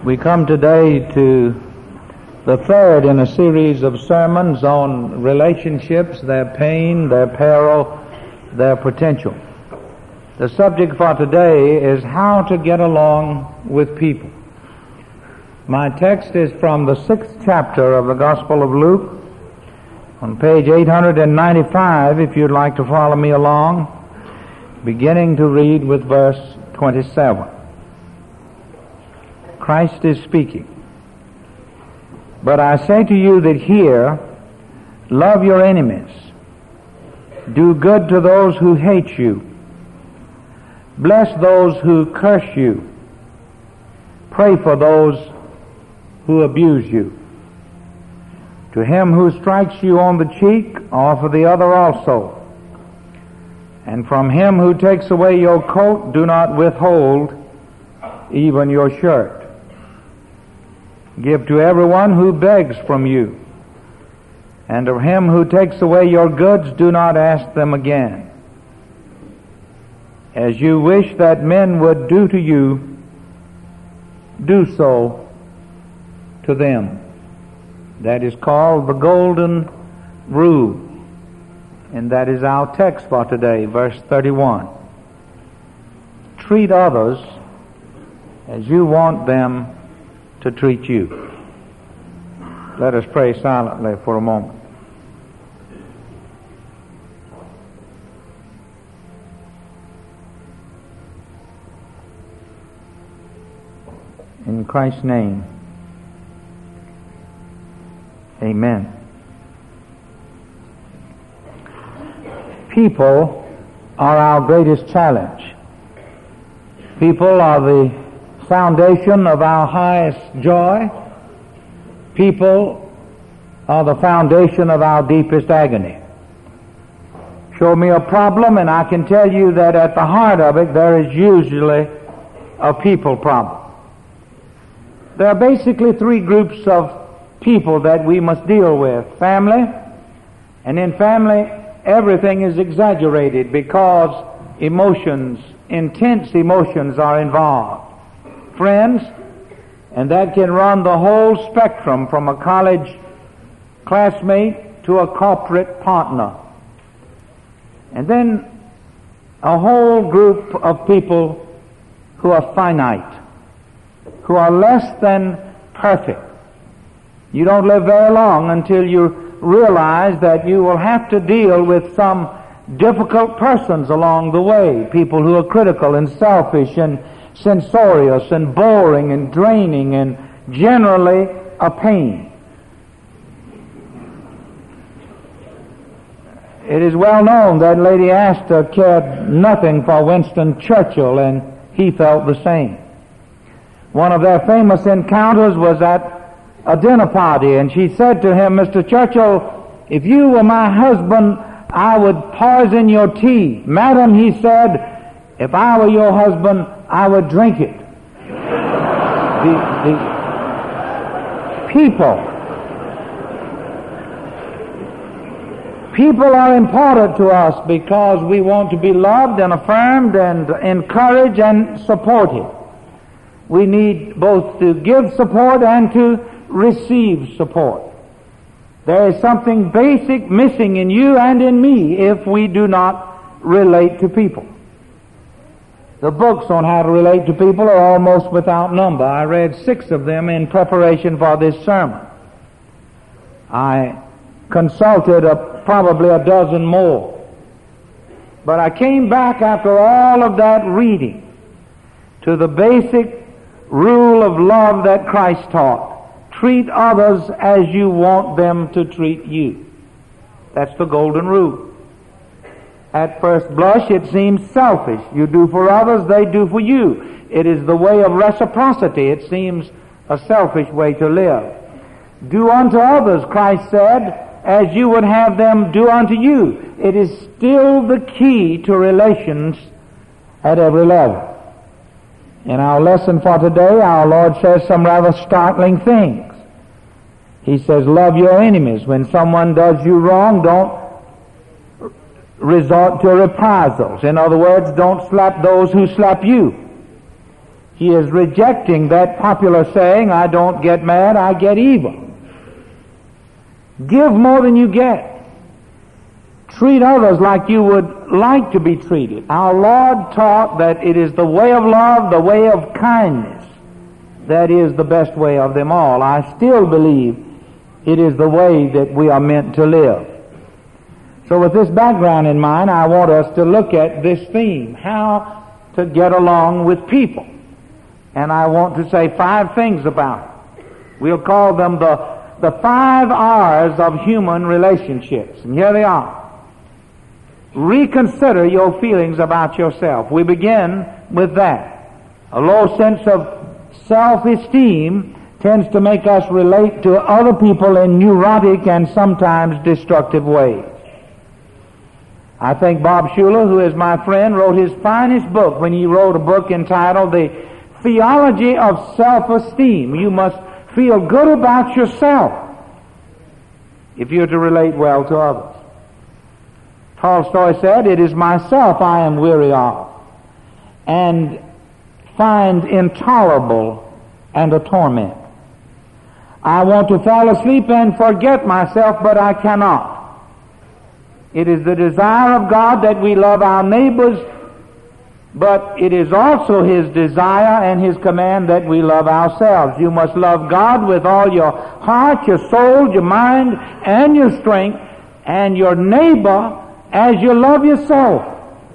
We come today to the third in a series of sermons on relationships, their pain, their peril, their potential. The subject for today is how to get along with people. My text is from the 6th chapter of the Gospel of Luke, on page 895, if you'd like to follow me along, beginning to read with verse 27. Christ is speaking. But I say to you that hear, love your enemies, do good to those who hate you, bless those who curse you, pray for those who abuse you. To him who strikes you on the cheek, offer the other also. And from him who takes away your coat, do not withhold even your shirt. Give to everyone who begs from you, and of him who takes away your goods, do not ask them again. As you wish that men would do to you, do so to them. That is called the Golden Rule, and that is our text for today, verse 31. Treat others as you want them to treat you. Let us pray silently for a moment. In Christ's name, amen. People are our greatest challenge. People are the foundation of our highest joy. People are the foundation of our deepest agony. Show me a problem and I can tell you that at the heart of it there is usually a people problem. There are basically three groups of people that we must deal with. Family, and in family everything is exaggerated because emotions, intense emotions are involved. Friends, and that can run the whole spectrum from a college classmate to a corporate partner. And then a whole group of people who are finite, who are less than perfect. You don't live very long until you realize that you will have to deal with some difficult persons along the way, people who are critical and selfish and censorious and boring and draining and generally a pain. It is well known that Lady Astor cared nothing for Winston Churchill, and he felt the same. One of their famous encounters was at a dinner party, and she said to him, "Mr. Churchill, if you were my husband, I would poison your tea." "Madam," he said, "if I were your husband, I would drink it." The people are important to us because we want to be loved and affirmed and encouraged and supported. We need both to give support and to receive support. There is something basic missing in you and in me if we do not relate to people. The books on how to relate to people are almost without number. I read 6 of them in preparation for this sermon. I consulted probably a dozen more. But I came back after all of that reading to the basic rule of love that Christ taught. Treat others as you want them to treat you. That's the golden rule. At first blush, it seems selfish. You do for others, they do for you. It is the way of reciprocity. It seems a selfish way to live. Do unto others, Christ said, as you would have them do unto you. It is still the key to relations at every level. In our lesson for today, our Lord says some rather startling things. He says, love your enemies. When someone does you wrong, don't resort to reprisals. In other words, don't slap those who slap you. He is rejecting that popular saying, I don't get mad, I get even. Give more than you get. Treat others like you would like to be treated. Our Lord taught that it is the way of love, the way of kindness, that is the best way of them all. I still believe it is the way that we are meant to live. So with this background in mind, I want us to look at this theme, how to get along with people. And I want to say 5 things about it. We'll call them the 5 R's of human relationships. And here they are. Reconsider your feelings about yourself. We begin with that. A low sense of self-esteem tends to make us relate to other people in neurotic and sometimes destructive ways. I think Bob Schuller, who is my friend, wrote his finest book when he wrote a book entitled The Theology of Self-Esteem. You must feel good about yourself if you're to relate well to others. Tolstoy said, it is myself I am weary of and find intolerable and a torment. I want to fall asleep and forget myself, but I cannot. It is the desire of God that we love our neighbors, but it is also His desire and His command that we love ourselves. You must love God with all your heart, your soul, your mind, and your strength, and your neighbor as you love yourself.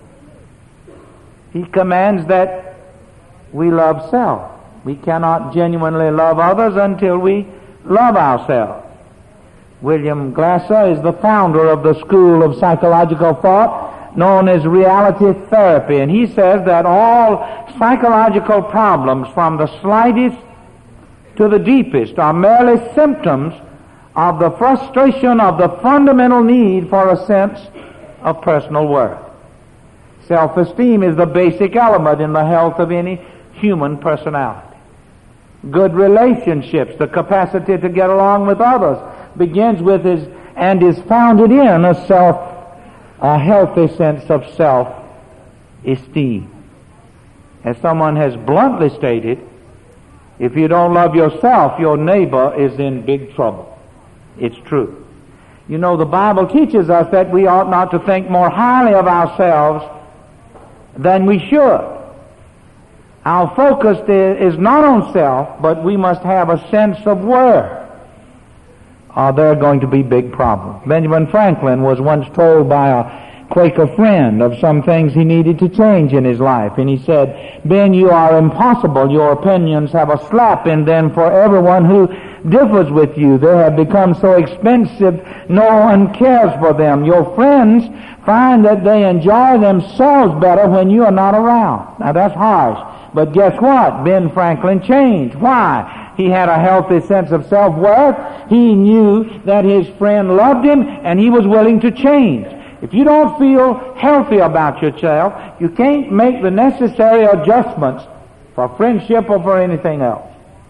He commands that we love self. We cannot genuinely love others until we love ourselves. William Glasser is the founder of the school of psychological thought known as reality therapy, and he says that all psychological problems, from the slightest to the deepest, are merely symptoms of the frustration of the fundamental need for a sense of personal worth. Self-esteem is the basic element in the health of any human personality. Good relationships, the capacity to get along with others, begins with and is founded in a healthy sense of self-esteem. As someone has bluntly stated, if you don't love yourself, your neighbor is in big trouble. It's true. You know, the Bible teaches us that we ought not to think more highly of ourselves than we should. Our focus is not on self, but we must have a sense of worth, or there are going to be big problems. Benjamin Franklin was once told by a Quaker friend of some things he needed to change in his life, and he said, Ben, you are impossible. Your opinions have a slap in them for everyone who differs with you. They have become so expensive, no one cares for them. Your friends find that they enjoy themselves better when you are not around. Now that's harsh, but guess what? Ben Franklin changed. Why? He had a healthy sense of self-worth. He knew that his friend loved him, and he was willing to change. If you don't feel healthy about yourself, you can't make the necessary adjustments for friendship or for anything else.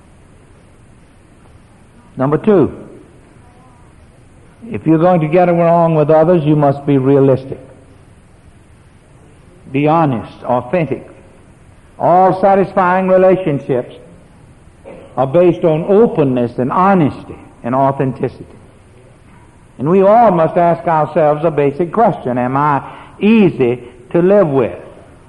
Number 2, if you're going to get along with others, you must be realistic. Be honest, authentic. All satisfying relationships are based on openness and honesty and authenticity. And we all must ask ourselves a basic question. Am I easy to live with?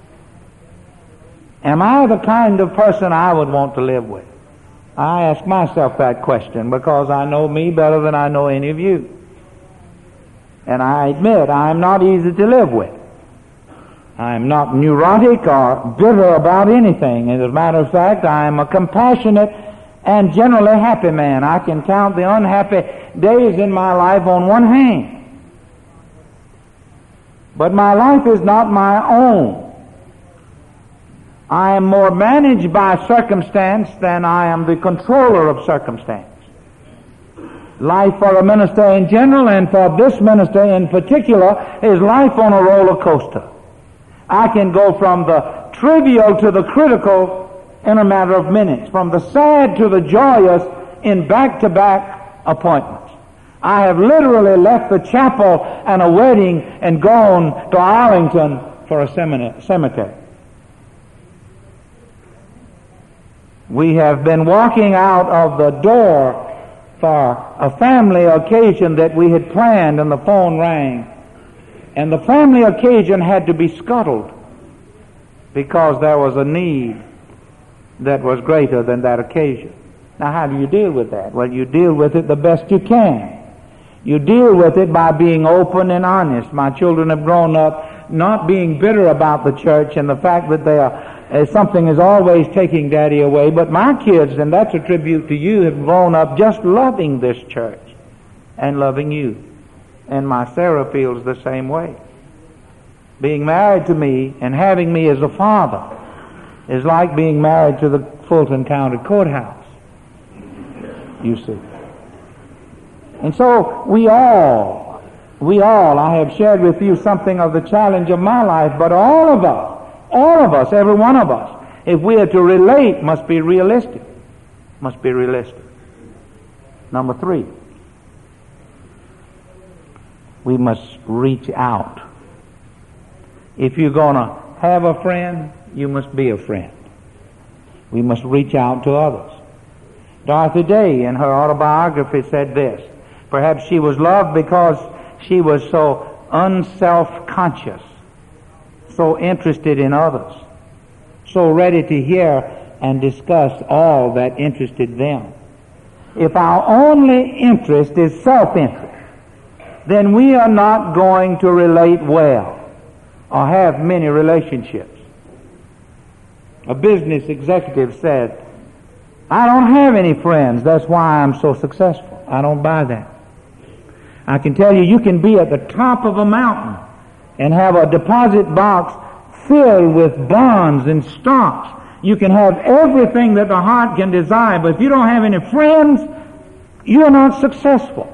Am I the kind of person I would want to live with? I ask myself that question because I know me better than I know any of you. And I admit I am not easy to live with. I am not neurotic or bitter about anything. As a matter of fact, I am a compassionate and generally happy man. I can count the unhappy days in my life on one hand. But my life is not my own. I am more managed by circumstance than I am the controller of circumstance. Life for a minister in general and for this minister in particular is life on a roller coaster. I can go from the trivial to the critical in a matter of minutes, from the sad to the joyous in back-to-back appointments. I have literally left the chapel and a wedding and gone to Arlington for a cemetery. We have been walking out of the door for a family occasion that we had planned, and the phone rang. And the family occasion had to be scuttled because there was a need that was greater than that occasion. Now, how do you deal with that? Well, you deal with it the best you can. You deal with it by being open and honest. My children have grown up not being bitter about the church and the fact that something is always taking Daddy away, but my kids, and that's a tribute to you, have grown up just loving this church and loving you. And my Sarah feels the same way. Being married to me and having me as a father is like being married to the Fulton County Courthouse, you see. And so we all, I have shared with you something of the challenge of my life, but all of us, every one of us, if we are to relate, must be realistic. Must be realistic. Number 3, we must reach out. If you're going to have a friend, you must be a friend. We must reach out to others. Dorothy Day, in her autobiography, said this: perhaps she was loved because she was so unself-conscious, so interested in others, so ready to hear and discuss all that interested them. If our only interest is self-interest, then we are not going to relate well or have many relationships. A business executive said, "I don't have any friends, that's why I'm so successful." I don't buy that. I can tell you, you can be at the top of a mountain and have a deposit box filled with bonds and stocks. You can have everything that the heart can desire, but if you don't have any friends, you're not successful.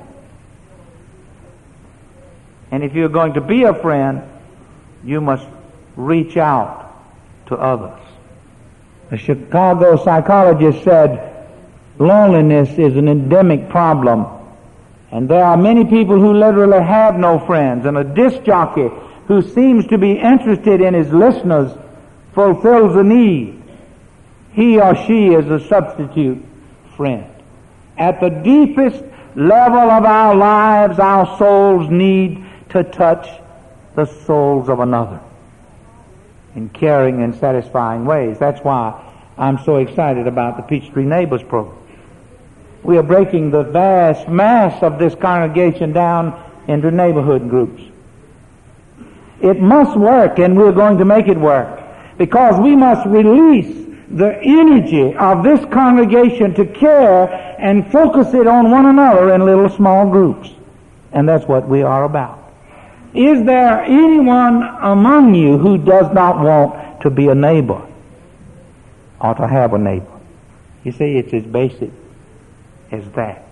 And if you're going to be a friend, you must reach out to others. A Chicago psychologist said, loneliness is an endemic problem, and there are many people who literally have no friends, and a disc jockey who seems to be interested in his listeners fulfills a need. He or she is a substitute friend. At the deepest level of our lives, our souls need to touch the souls of another in caring and satisfying ways. That's why I'm so excited about the Peachtree Neighbors program. We are breaking the vast mass of this congregation down into neighborhood groups. It must work, and we're going to make it work, because we must release the energy of this congregation to care and focus it on one another in little small groups. And that's what we are about. Is there anyone among you who does not want to be a neighbor or to have a neighbor? You see, it's as basic as that.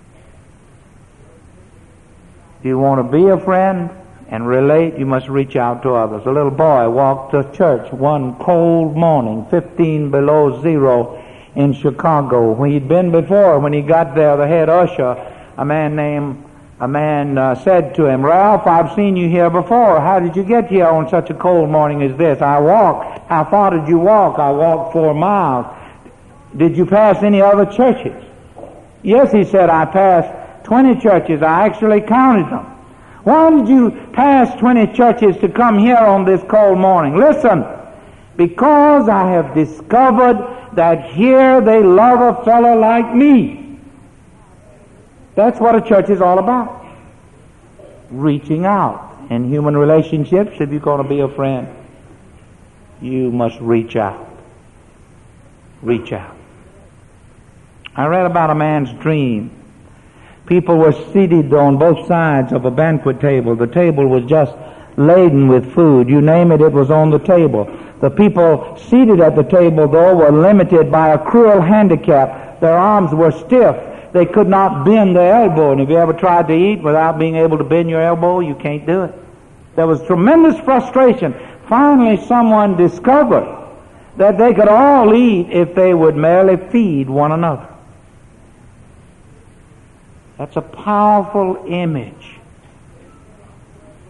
If you want to be a friend and relate, you must reach out to others. A little boy walked to church one cold morning, 15 below zero in Chicago. When he'd been before, when he got there, the head usher, a man said to him, "Ralph, I've seen you here before. How did you get here on such a cold morning as this?" "I walked." "How far did you walk?" "I walked 4 miles. "Did you pass any other churches?" "Yes," he said, "I passed 20 churches. I actually counted them." "Why did you pass 20 churches to come here on this cold morning?" "Listen, because I have discovered that here they love a fellow like me." That's what a church is all about. Reaching out. In human relationships, if you're going to be a friend, you must reach out. Reach out. I read about a man's dream. People were seated on both sides of a banquet table. The table was just laden with food. You name it, it was on the table. The people seated at the table, though, were limited by a cruel handicap. Their arms were stiff. They could not bend their elbow. And if you ever tried to eat without being able to bend your elbow, you can't do it. There was tremendous frustration. Finally, someone discovered that they could all eat if they would merely feed one another. That's a powerful image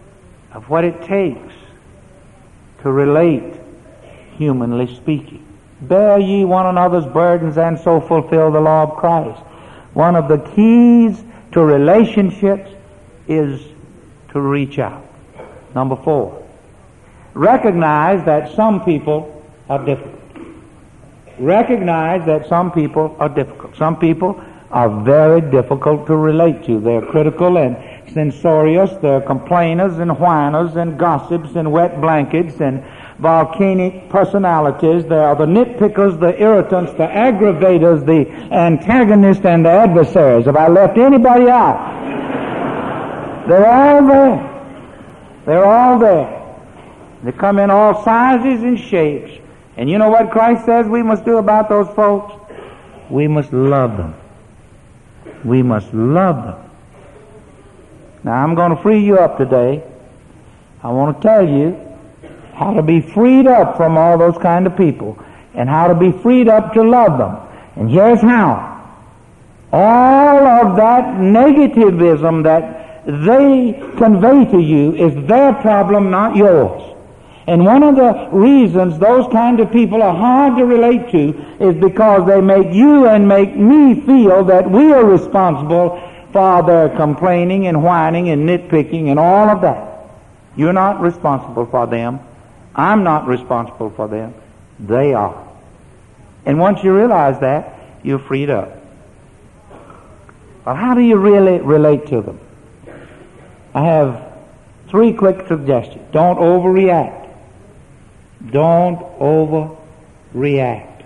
of what it takes to relate, humanly speaking. Bear ye one another's burdens and so fulfill the law of Christ. One of the keys to relationships is to reach out. Number 4, recognize that some people are difficult. Recognize that some people are difficult. Some people are very difficult to relate to. They're critical and censorious. They're complainers and whiners and gossips and wet blankets and volcanic personalities. They are the nitpickers, the irritants, the aggravators, the antagonists, and the adversaries. Have I left anybody out? They're all there. They're all there. They come in all sizes and shapes. And you know what Christ says we must do about those folks? We must love them. We must love them. Now I'm going to free you up today. I want to tell you how to be freed up from all those kind of people and how to be freed up to love them. And here's how. All of that negativism that they convey to you is their problem, not yours. And one of the reasons those kind of people are hard to relate to is because they make you and make me feel that we are responsible for their complaining and whining and nitpicking and all of that. You're not responsible for them. I'm not responsible for them. They are. And once you realize that, you're freed up. Well, how do you really relate to them? I have 3 quick suggestions. Don't overreact. Don't overreact.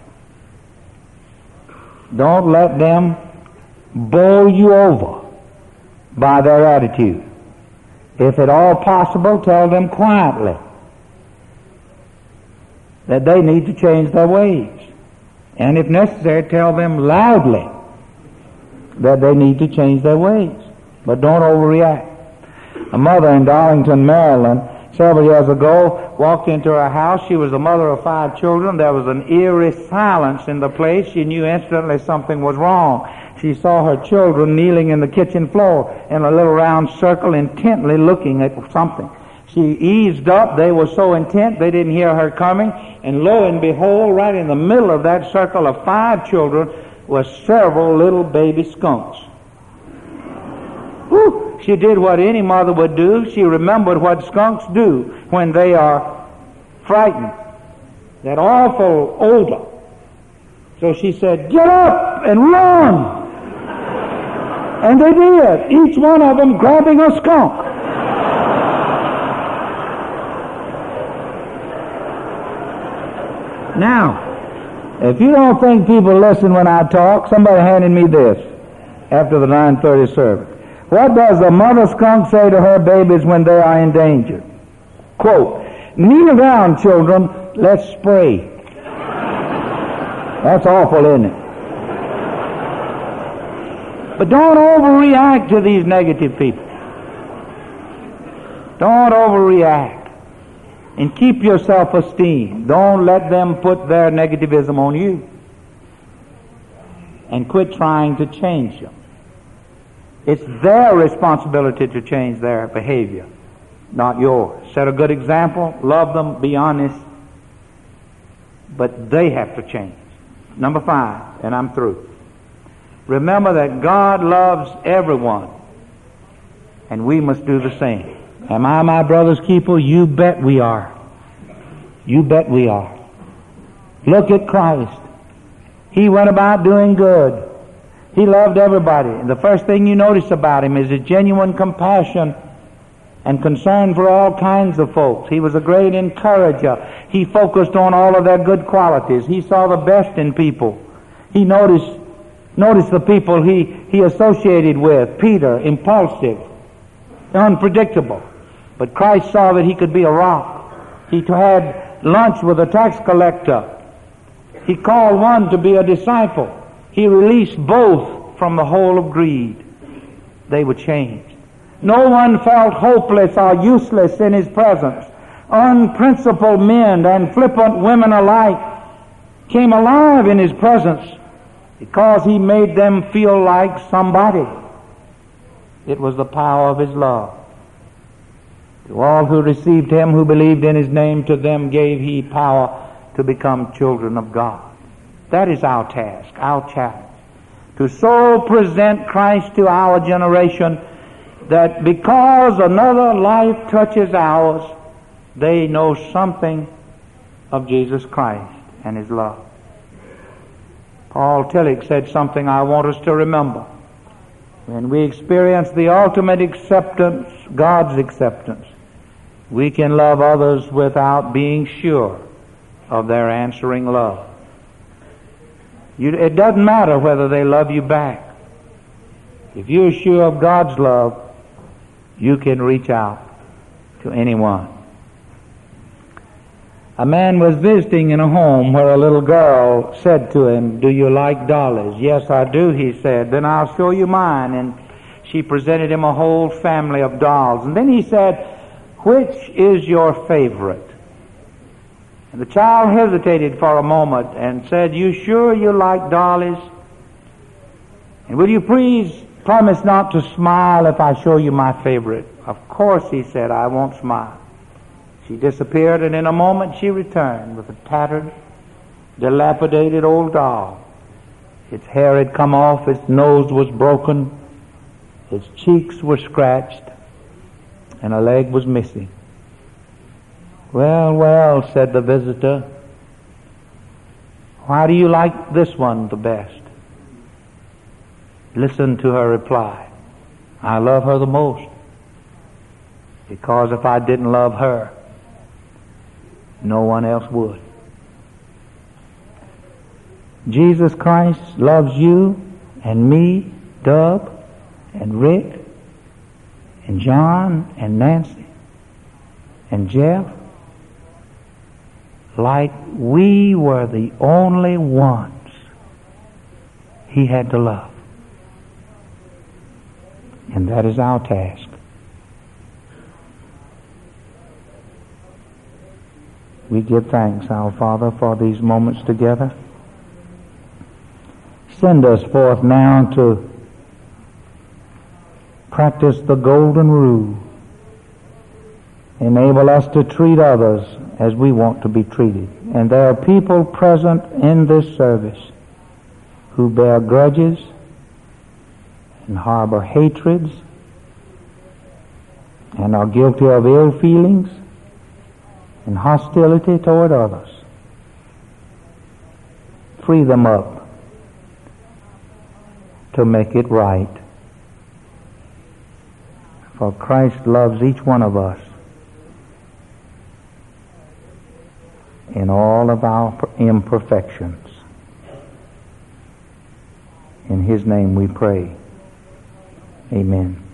Don't let them bowl you over by their attitude. If at all possible, tell them quietly that they need to change their ways. And if necessary, tell them loudly that they need to change their ways. But don't overreact. A mother in Darlington, Maryland, several years ago, walked into her house. She was the mother of 5 children. There was an eerie silence in the place. She knew instantly something was wrong. She saw her children kneeling in the kitchen floor in a little round circle, intently looking at something. She eased up. They were so intent they didn't hear her coming. And lo and behold, right in the middle of that circle of 5 children were several little baby skunks. Whew! She did what any mother would do. She remembered what skunks do when they are frightened. That awful odor. So she said, "Get up and run!" And they did, each one of them grabbing a skunk. Now, if you don't think people listen when I talk, somebody handed me this after the 9:30 service. What does the mother skunk say to her babies when they are in danger? Quote, "Kneel down, children, let's spray." That's awful, isn't it? But don't overreact to these negative people. Don't overreact. And keep your self-esteem. Don't let them put their negativism on you. And quit trying to change them. It's their responsibility to change their behavior, not yours. Set a good example, love them, be honest, but they have to change. Number 5, and I'm through. Remember that God loves everyone, and we must do the same. Am I my brother's keeper? You bet we are. You bet we are. Look at Christ. He went about doing good. He loved everybody. The first thing you notice about him is a genuine compassion and concern for all kinds of folks. He was a great encourager. He focused on all of their good qualities. He saw the best in people. He noticed the people he associated with. Peter, impulsive, unpredictable. But Christ saw that he could be a rock. He had lunch with a tax collector. He called one to be a disciple. He released both from the hole of greed. They were changed. No one felt hopeless or useless in his presence. Unprincipled men and flippant women alike came alive in his presence because he made them feel like somebody. It was the power of his love. To all who received him, who believed in his name, to them gave he power to become children of God. That is our task, our challenge. To so present Christ to our generation that because another life touches ours, they know something of Jesus Christ and His love. Paul Tillich said something I want us to remember. When we experience the ultimate acceptance, God's acceptance, we can love others without being sure of their answering love. It doesn't matter whether they love you back. If you're sure of God's love, you can reach out to anyone. A man was visiting in a home where a little girl said to him, "Do you like dollies?" "Yes, I do," he said. "Then I'll show you mine." And she presented him a whole family of dolls. And then he said, "Which is your favorite?" And the child hesitated for a moment and said, "You sure you like dollies? And will you please promise not to smile if I show you my favorite?" "Of course," he said, "I won't smile." She disappeared, and in a moment she returned with a tattered, dilapidated old doll. Its hair had come off, its nose was broken, its cheeks were scratched, and a leg was missing. "Well, well," said the visitor, "why do you like this one the best?" Listen to her reply. "I love her the most, because if I didn't love her, no one else would." Jesus Christ loves you and me, Dub and Rick and John and Nancy and Jeff, like we were the only ones He had to love. And that is our task. We give thanks, our Father, for these moments together. Send us forth now to practice the golden rule. Enable us to treat others as we want to be treated. And there are people present in this service who bear grudges and harbor hatreds and are guilty of ill feelings and hostility toward others. Free them up to make it right. For Christ loves each one of us in all of our imperfections. In His name we pray. Amen.